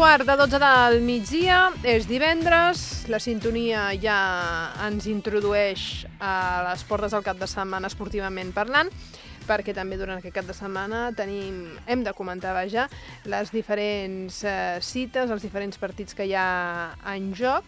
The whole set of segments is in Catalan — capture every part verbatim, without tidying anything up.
quart de dotze del migdia, és divendres, la sintonia ja ens introdueix a les portes del cap de setmana esportivament parlant, perquè també durant aquest cap de setmana tenim, hem de comentar ja les diferents eh, cites, els diferents partits que hi ha en joc,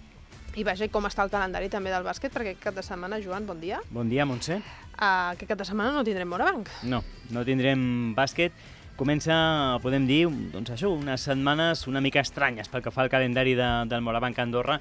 i vaja, com està el calendari també del bàsquet, perquè aquest cap de setmana, Joan, bon dia. Bon dia, Montse. Uh, aquest cap de setmana no tindrem Morabanc. No, no tindrem bàsquet. Comença, podem dir, doncs això, unes setmanes una mica estranyes pel que fa al calendari de, del Morabanc Andorra,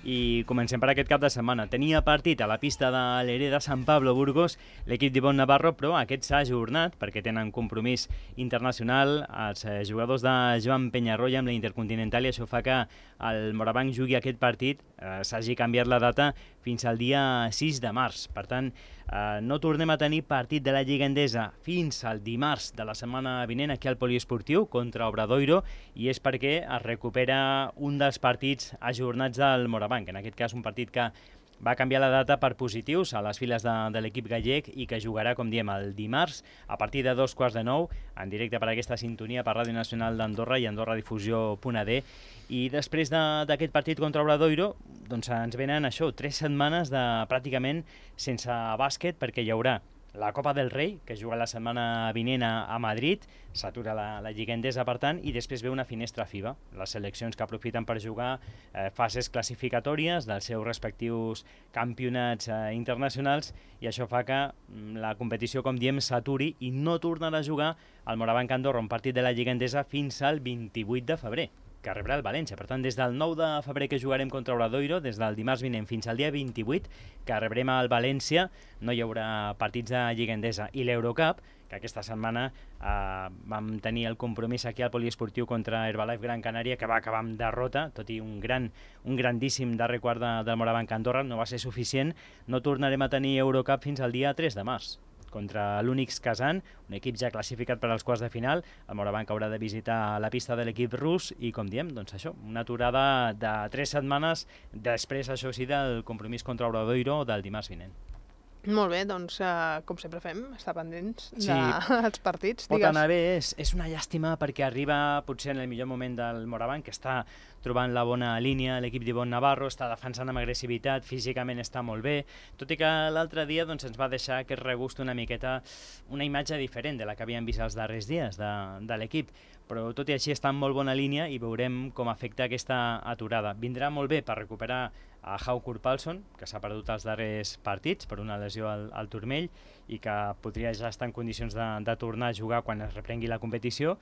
i comencem per aquest cap de setmana. Tenia partit a la pista de l'Hereda Sant Pablo Burgos l'equip d'Ivonne Navarro, però aquest s'ha ajornat perquè tenen compromís internacional els eh, jugadors de Joan Peñarroya amb la Intercontinental, i això fa que el Morabanc jugui aquest partit, eh, s'hagi canviat la data fins al dia sis de març. Per tant, eh, no tornem a tenir partit de la Lliga Endesa fins al dimarts de la setmana vinent aquí al Poliesportiu contra Obradoiro, i és perquè es recupera un dels partits ajornats del Morabanc, en aquest cas un partit que va canviar la data per positius a les files de, de l'equip gallec i que jugarà, com diem, el dimarts a partir de dos quarts de nou en directe per aquesta sintonia per Ràdio Nacional d'Andorra i Andorra Difusió punt a d. I després d'aquest de, partit contra Obradoiro, doncs ens venen això, tres setmanes de pràcticament sense bàsquet, perquè hi haurà la Copa del Rei, que juga la setmana vinent a, a Madrid, s'atura la, la Lliga Endesa, per tant, i després ve una finestra FIBA, les seleccions que aprofiten per jugar eh, fases classificatòries dels seus respectius campionats eh, internacionals, i això fa que mm, la competició, com diem, s'aturi i no tornarà a jugar al Morabanc Andorra un partit de la Lliga Endesa fins al vint-i-vuit de febrer, que rebrà el València. Per tant, des del nou de febrer que jugarem contra Obradoiro, des del dimarts vinent fins al dia vint-i-vuit, que rebrem al València, no hi haurà partits de Lliga Endesa. I l'Eurocup, que aquesta setmana eh, vam tenir el compromís aquí al Poliesportiu contra Herbalife Gran Canària, que va acabar amb derrota, tot i un gran, un grandíssim darrer quart de, del Morabanc Andorra, no va ser suficient. No tornarem a tenir Eurocup fins al dia tres de març. Contra l'Unix Kazan, un equip ja classificat per als quarts de final. El Morabanc haurà de visitar la pista de l'equip rus i, com diem, doncs això, una aturada de tres setmanes després, això sí, del compromís contra Obradoiro del dimarts vinent. Molt bé, doncs, uh, com sempre fem, estar pendents sí, dels partits. Pot digues. anar bé, és, és una llàstima perquè arriba potser en el millor moment del Morabanc, que està trobant la bona línia, l'equip d'Ivonne Navarro està defensant amb agressivitat, físicament està molt bé, tot i que l'altre dia doncs, ens va deixar aquest regust una miqueta, una imatge diferent de la que havíem vist els darrers dies de, de l'equip, però tot i així està en molt bona línia i veurem com afecta aquesta aturada. Vindrà molt bé per recuperar a Haukur Palsson, que s'ha perdut els darrers partits per una lesió al, al turmell i que podria ja estar en condicions de, de tornar a jugar quan es reprengui la competició,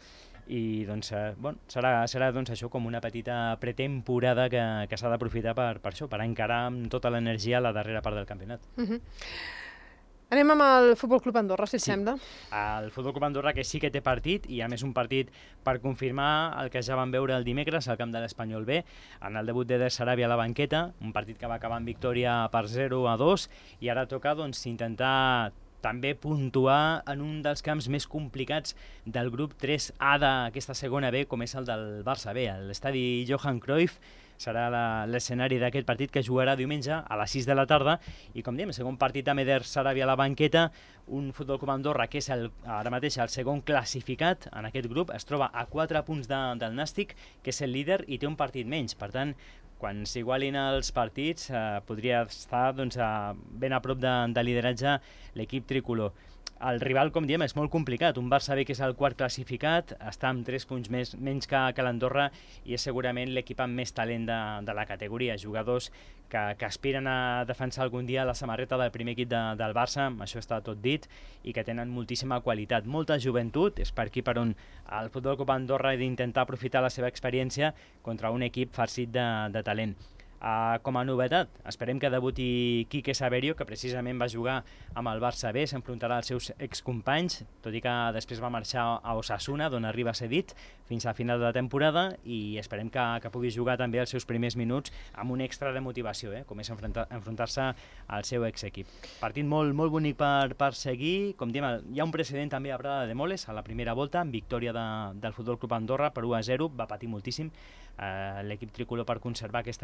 i doncs, eh, bueno, serà, serà doncs, això com una petita pretemporada que, que s'ha d'aprofitar per, per això, per encarar amb tota l'energia la darrera part del campionat. Uh-huh. Anem amb el Futbol Club Andorra, si et sí. sembla. El Futbol Club Andorra, que sí que té partit, i a més un partit per confirmar el que ja vam veure el dimecres al camp de l'Espanyol B, en el debut d'Eder Sarabia a la banqueta, un partit que va acabar en victòria per zero a dos, i ara toca doncs, intentar també puntuar en un dels camps més complicats del grup tres A d'aquesta segona B, com és el del Barça B. L'estadi Johan Cruyff serà l'escenari d'aquest partit, que jugarà diumenge a les sis de la tarda, i com diem, segon partit amb Eder Sarabia a la banqueta, un Futbol Club Andorra que és el, ara mateix el segon classificat en aquest grup, es troba a quatre punts de, del Nàstic, que és el líder, i té un partit menys. Per tant, quan s'igualin els partits, eh, podria estar doncs, a, ben a prop de, de lideratge l'equip tricolor. El rival, com diem, és molt complicat. Un Barça B que és el quart classificat, està amb tres punts més, menys que, que l'Andorra, i és segurament l'equip amb més talent de, de la categoria. Jugadors que, que aspiren a defensar algun dia la samarreta del primer equip de, del Barça, això està tot dit, i que tenen moltíssima qualitat, molta joventut. És per aquí per on el Futbol Club Andorra ha d'intentar aprofitar la seva experiència contra un equip farcit de, de talent. Uh, com a novetat, esperem que debuti Quique Saverio, que precisament va jugar amb el Barça B, s'enfrontarà als seus excompanys, tot i que després va marxar a Osasuna, d'on arriba cedit fins a final de la temporada, i esperem que, que pugui jugar també els seus primers minuts amb un extra de motivació, eh, com és enfrontar, enfrontar-se al seu exequip. Partit molt, molt bonic per, per seguir, com diem, hi ha un precedent també a Prada de Moles, a la primera volta, amb victòria de, del Futbol Club Andorra per u a zero, va patir moltíssim eh, l'equip tricolor per conservar aquesta renda,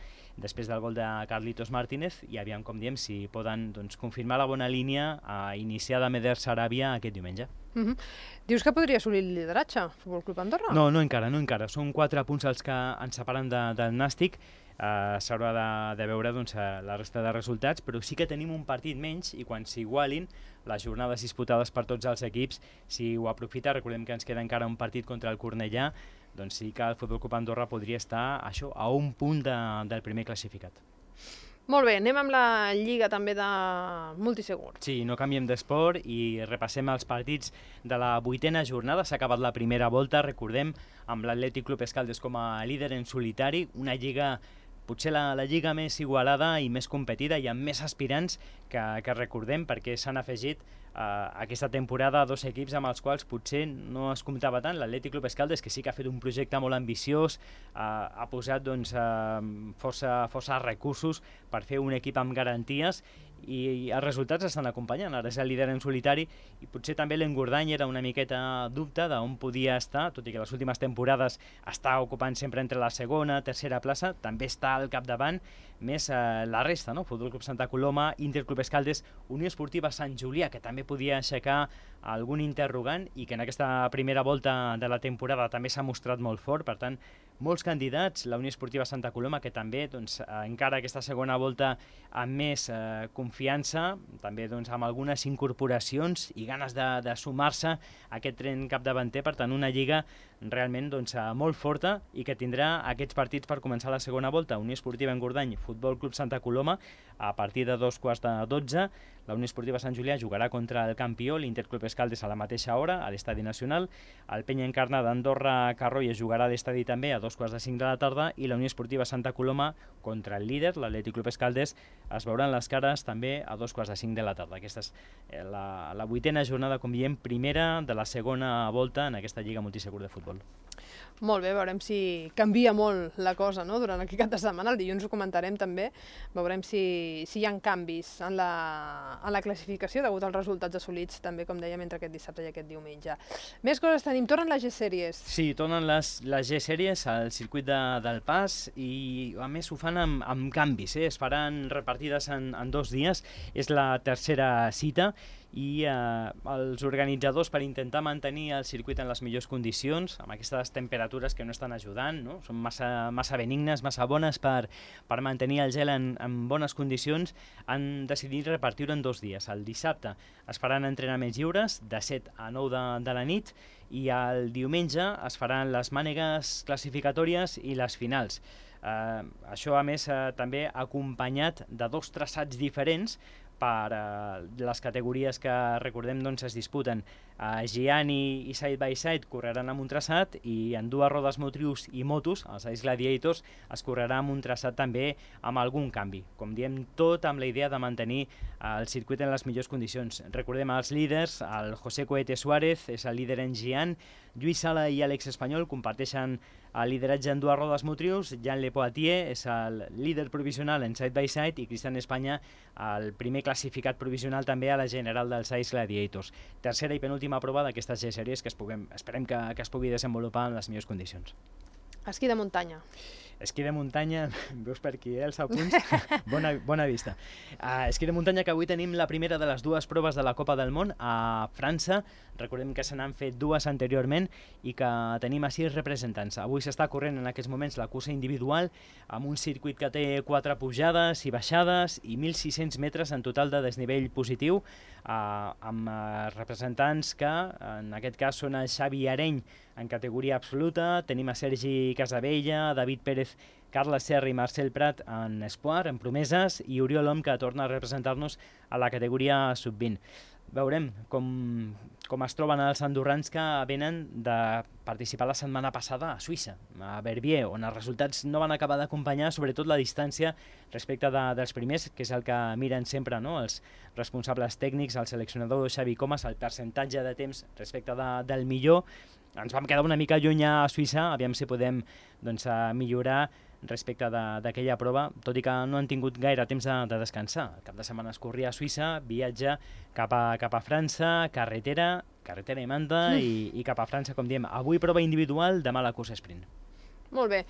després del gol de Carlitos Martínez, i aviam, com diem, si poden doncs, confirmar la bona línia a iniciar de Meder Sarabia aquest diumenge. Mm-hmm. Dius que podria assolir el lideratge, Futbol Club Andorra? No, no encara, no encara. Són quatre punts els que ens separen de, del Nàstic. Uh, s'haurà de, de veure doncs, uh, la resta de resultats, però sí que tenim un partit menys i quan s'igualin les jornades disputades per tots els equips, si ho aprofita, recordem que ens queda encara un partit contra el Cornellà, doncs sí que el Futbol Club Andorra podria estar això, a un punt de, del primer classificat. Molt bé, anem amb la Lliga també de Multisegur. Sí, no canviem d'esport i repassem els partits de la vuitena jornada. S'ha acabat la primera volta, recordem, amb l'Atlètic Club Escaldes com a líder en solitari, una lliga potser la, la lliga més igualada i més competida i amb més aspirants que, que recordem, perquè s'han afegit uh, aquesta temporada dos equips amb els quals potser no es comptava tant. L'Atlètic Club Escaldes, que sí que ha fet un projecte molt ambiciós, uh, ha posat doncs, uh, força, força recursos per fer un equip amb garanties i els resultats estan acompanyant. Ara és el líder en solitari i potser també l'Engordany era una miqueta dubte d'on podia estar, tot i que les últimes temporades està ocupant sempre entre la segona, tercera plaça, també està al capdavant, més eh, la resta, no? Futbol Club Santa Coloma, Interclub Escaldes, Unió Esportiva Sant Julià, que també podia aixecar algun interrogant i que en aquesta primera volta de la temporada també s'ha mostrat molt fort, per tant, molts candidats, la Unió Esportiva Santa Coloma, que també doncs, encara aquesta segona volta amb més eh, confiança, també doncs, amb algunes incorporacions i ganes de, de sumar-se a aquest tren capdavanter, per tant una lliga realment doncs, molt forta i que tindrà aquests partits per començar la segona volta. Unió Esportiva Engordany, Futbol Club Santa Coloma, a partir de dos quarts de dotze, la Unió Esportiva Sant Julià jugarà contra el campió, l'Interclub Escaldes a la mateixa hora, a l'Estadi Nacional, el Penya Encarnada Andorra Carroia jugarà a l'estadi també a dos quarts de cinc de la tarda i la Unió Esportiva Santa Coloma contra el líder, l'Atlètic Club Escaldes, es veuran les cares també a dos quarts de cinc de la tarda. Aquesta és la, la vuitena jornada, com diem, primera de la segona volta en aquesta Lliga Multisegur de futbol. Molt bé, veurem si canvia molt la cosa, no?, durant aquest cap de setmana. El dilluns ho comentarem també, veurem si, si hi ha canvis en la, en la classificació degut als resultats assolits també, com dèiem, entre aquest dissabte i aquest diumenge. Més coses tenim, tornen les G-Sèries. Sí, tornen les, les G-Sèries al circuit de, del Pas i a més ho fan amb, amb canvis, eh? Es faran repartides en, en dos dies, és la tercera cita i eh, els organitzadors, per intentar mantenir el circuit en les millors condicions, amb aquestes temperatures que no estan ajudant, no? Són massa, massa benignes, massa bones per, per mantenir el gel en, en bones condicions, han decidit repartir-ho en dos dies. El dissabte es faran entrenaments lliures de set a nou de, de la nit i el diumenge es faran les mànegues classificatòries i les finals. Eh, això, a més, eh, també acompanyat de dos traçats diferents per uh, les categories que, recordem, doncs, es disputen. Uh, Gian i, i Side by Side correran amb un traçat i en dues rodes motrius i motos, els Ice Gladiators, es correrà amb un traçat també amb algun canvi. Com diem, tot amb la idea de mantenir uh, el circuit en les millors condicions. Recordem els líders, el José Cohete Suárez és el líder en Gian, Lluís Sala i Àlex Espanyol comparteixen el lideratge en dues rodes motrius, Jean Le Poitier és el líder provisional en Side by Side i Cristian Espanya el primer classificat provisional també a la general dels Ice Gladiators. Tercera i penúltima prova d'aquestes G-Sèries que es puguem, esperem que, que es pugui desenvolupar en les millors condicions. Esquí de muntanya. Esquí de muntanya, veus per aquí, eh, els apunts? bona, bona vista. Uh, esquí de muntanya, que avui tenim la primera de les dues proves de la Copa del Món a França. Recordem que se n'han fet dues anteriorment i que tenim a sis representants. Avui s'està corrent en aquests moments la cursa individual amb un circuit que té quatre pujades i baixades i mil sis-cents metres en total de desnivell positiu, uh, amb uh, representants que en aquest cas són el Xavi Areny en categoria absoluta, tenim a Sergi Casabella, David Pérez, Carles Serra i Marcel Prat en espoir, en promeses, i Oriol Om, que torna a representar-nos a la categoria sub vint. Veurem com, com es troben els andorrans que venen de participar la setmana passada a Suïssa, a Verbier, on els resultats no van acabar d'acompanyar, sobretot la distància respecte de, dels primers, que és el que miren sempre, no?, els responsables tècnics, el seleccionador Xavi Comas, el percentatge de temps respecte de, del millor. Ens vam quedar una mica lluny a Suïssa, aviam si podem doncs, millorar respecte d'aquella prova, tot i que no han tingut gaire temps de, de descansar. El cap de setmana es corria a Suïssa, viatge cap a, cap a França, carretera, carretera i manta, i, i cap a França, com diem. Avui prova individual, demà la cursa sprint. Molt bé.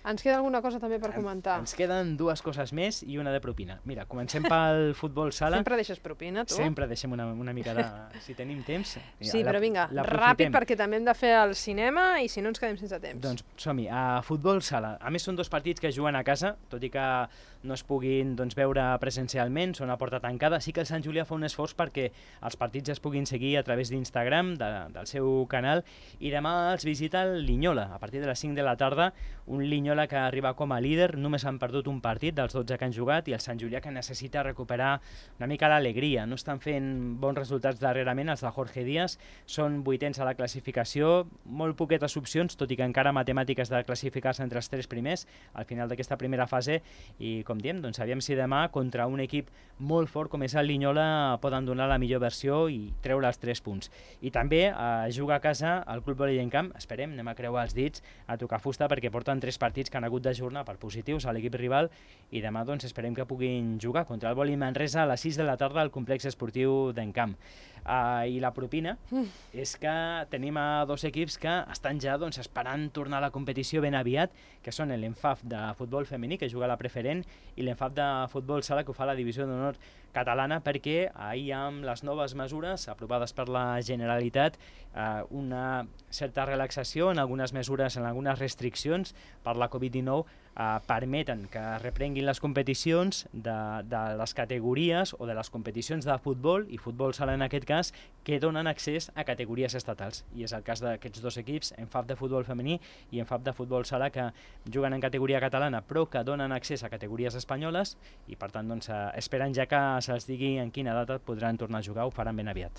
Ens queda alguna cosa també per comentar? Ens queden dues coses més i una de propina. Mira, comencem pel futbol sala. Sempre deixes propina, tu? Sempre deixem una, una mica de... Si tenim temps... Sí, la, però vinga, ràpid, perquè també hem de fer el cinema i si no ens quedem sense temps. Doncs som-hi, a futbol sala. A més, són dos partits que es juguen a casa, tot i que no es puguin doncs, veure presencialment, són a porta tancada. Sí que el Sant Julià fa un esforç perquè els partits es puguin seguir a través d'Instagram, de, del seu canal, i demà els visita el Linyola, a partir de les cinc de la tarda, un Linyola que arriba com a líder, només han perdut un partit dels dotze que han jugat, i el Sant Julià que necessita recuperar una mica l'alegria. No estan fent bons resultats darrerament, els de Jorge Díaz, són vuitens a la classificació, molt poquetes opcions, tot i que encara matemàtiques de classificar-se entre els tres primers al final d'aquesta primera fase, i com diem, doncs aviam si demà contra un equip molt fort com és el Linyola poden donar la millor versió i treure els tres punts. I també eh, juga a casa el Club Vòlei en Camp, esperem, anem a creuar els dits, a tocar fusta, perquè porten tres partits que han hagut d'ajornar per positius a l'equip rival, i demà doncs esperem que puguin jugar contra el Vòlei Manresa a les sis de la tarda al complex esportiu d'Encamp. Uh, I la propina mm. és que tenim a dos equips que estan ja doncs, esperant tornar a la competició ben aviat, que són l'Enfaf de futbol femení, que juga a la preferent, i l'Enfaf de futbol sala, que ho fa a la divisió d'honor catalana, perquè ahir amb les noves mesures aprovades per la Generalitat, eh, una certa relaxació en algunes mesures, en algunes restriccions per la covid dinou, eh, permeten que reprenguin les competicions de, de les categories o de les competicions de futbol i futbol sala en aquest cas, que donen accés a categories estatals. I és el cas d'aquests dos equips, Enfaf de futbol femení i Enfaf de futbol sala, que juguen en categoria catalana però que donen accés a categories espanyoles, i per tant doncs, eh, esperen ja que se'ls digui en quina data podran tornar a jugar, ho faran ben aviat.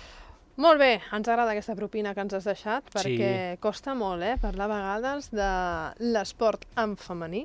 Molt bé, ens agrada aquesta propina que ens has deixat, perquè Sí. costa molt eh, parlar a vegades de l'esport en femení,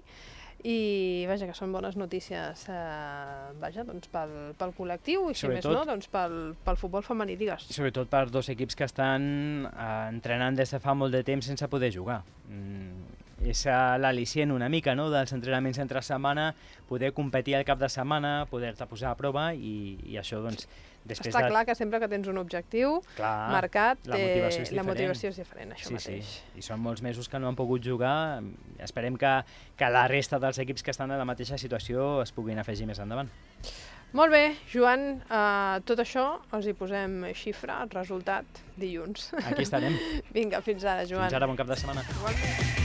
i vaja, que són bones notícies eh, vaja, doncs pel, pel col·lectiu, i si Sobretot, més no, doncs pel, pel futbol femení, digues. Sobretot per dos equips que estan eh, entrenant des de fa molt de temps sense poder jugar. Mm, és l'al·licient una mica, no?, dels entrenaments entre setmana, poder competir al cap de setmana, poder-te posar a prova, i, i això doncs... Després Està de... clar que sempre que tens un objectiu clar, marcat, la motivació és la diferent. motivació és diferent, això sí, mateix. Sí, i són molts mesos que no han pogut jugar. Esperem que, que la resta dels equips que estan en la mateixa situació es puguin afegir més endavant. Molt bé, Joan, uh, tot això els hi posem xifra, resultat, dilluns. Aquí estarem. Vinga, fins ara, Joan. Fins ara, bon cap de setmana. Igualment.